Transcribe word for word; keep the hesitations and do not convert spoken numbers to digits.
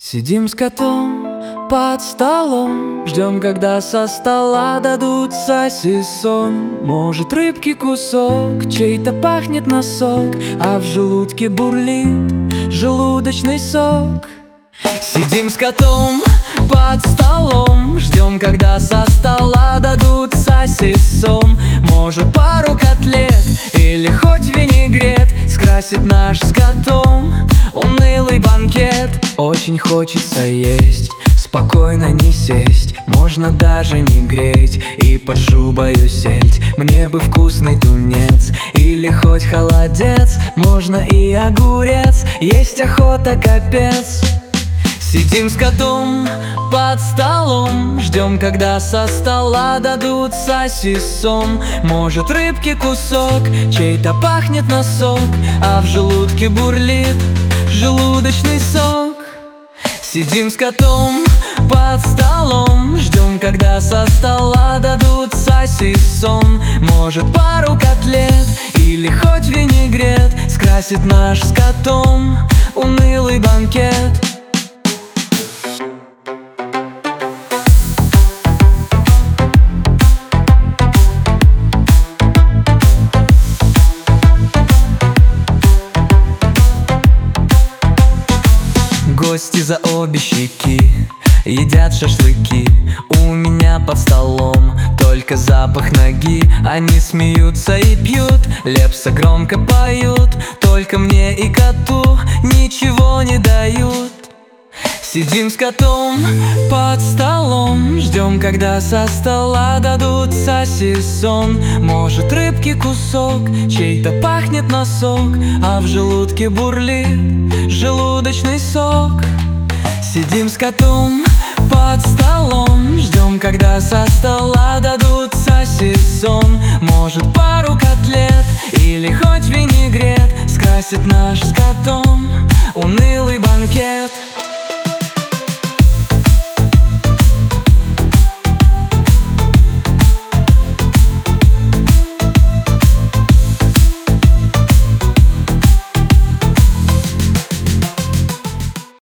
Сидим с котом под столом, ждем, когда со стола дадут сосисон. Может, рыбки кусок, чей-то пахнет носок, а в желудке бурлит желудочный сок. Сидим с котом под столом, ждем, когда со стола дадут сосисон. Может, пару котлет или хоть винегрет скрасит наш с котом унылый банкет. Очень хочется есть, спокойно не сесть, можно даже не греть и под шубою сельдь. Мне бы вкусный тунец или хоть холодец, можно и огурец, есть охота капец. Сидим с котом под столом, ждем, когда со стола дадут сосисон. Может, рыбки кусок, чей-то пахнет носок, а в желудке бурлит желудочный сок. Сидим с котом под столом, ждем, когда со стола дадут сосисон. Может, пару котлет или хоть винегрет скрасит наш с котом унылый банкет. Гости за обе щеки едят шашлыки. У меня под столом только запах ноги. Они смеются и пьют, Лепса громко поют, только мне и коту ничего не дают. Сидим с котом под столом, ждем, когда со стола дадут сосисон. Может, рыбки кусок, чей-то пахнет носок, а в желудке бурлит желудочный сок. Сидим с котом под столом, ждем, когда со стола дадут сосисон. Может, пару котлет или хоть винегрет скрасит наш с котом унылый банкет.